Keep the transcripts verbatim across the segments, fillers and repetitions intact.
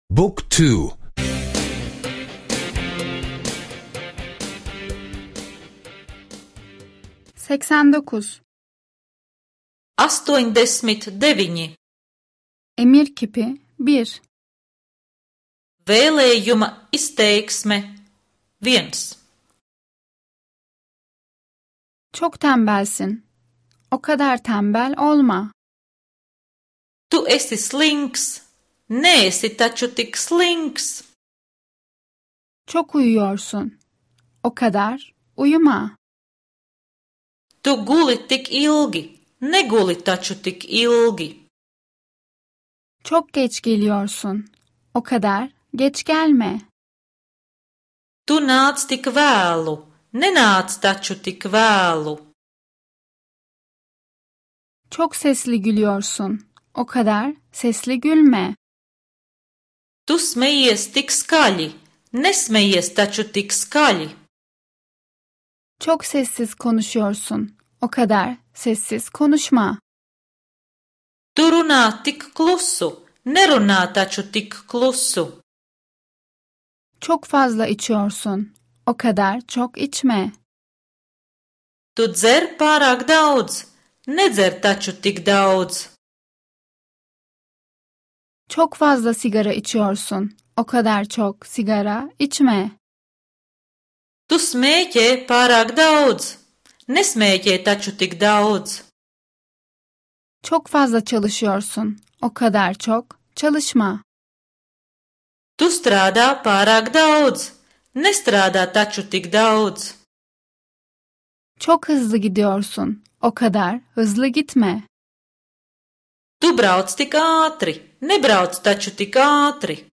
Book two. seksen dokuz. astoņdesmit deviņi. Emir kipi bir. Vēlējuma izteiksme viens. Çok tembelsin. O kadar tembel olma. Tu esi slinks. Neesi taču tik slinks. Çok uyuyorsun. O kadar uyuma. Tu guli tik ilgi. Neguli taču tik ilgi. Çok geç geliyorsun. O kadar geç gelme. Tu nāc tik vēlu. Nenāc taču tik vēlu. Çok sesli gülüyorsun. O kadar sesli gülme. Tu smejies tik skaļi. Nesmejies taču tik skaļi. Çok sessiz konuşuyorsun. O kadar sessiz konuşma. Tu runā tik klusu. Nerunā taču tik klusu. Çok fazla içiyorsun. O kadar çok içme. Tu dzer pārāk daudz. Nedzer taču tik daudz. Çok fazla sigara içiyorsun. O kadar çok sigara içme. Tu smēķē pārāk daudz. Nesmēķē taču tik daudz. Çok fazla çalışıyorsun. O kadar çok çalışma. Tu strādā pārāk daudz. Nestrādā taču tik daudz. Çok hızlı gidiyorsun. O kadar hızlı gitme. Tu brauc tik ātri. Nebrauc taču tik ātri.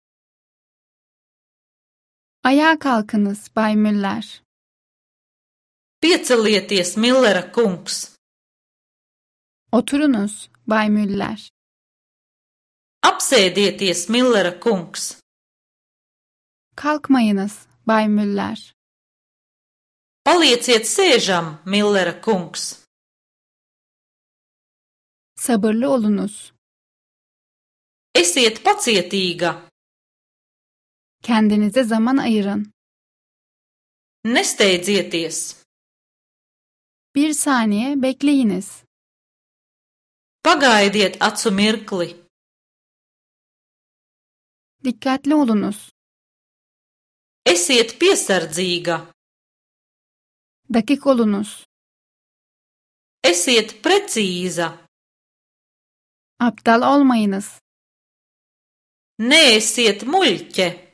Ayağa kalkınız Bay Müller. Piecelieties, Millera kungs. Oturunuz Bay Müller. Apsēdieties, Millera kungs. Kalkmayınız Bay Müller. Palieciet sēžam, Millera kungs. Sabırlı olunuz. Esiet pacietīga. Kendinize zaman ayırın. Nesteidzieties. Bir saniye bekleyiniz. Pagaidiet acu mirkli. Dikkatli olunuz. Esiet piesardzīga. Dakik olunuz. Esiet precīza. Aptal olmayınız. Neesiet muļķe.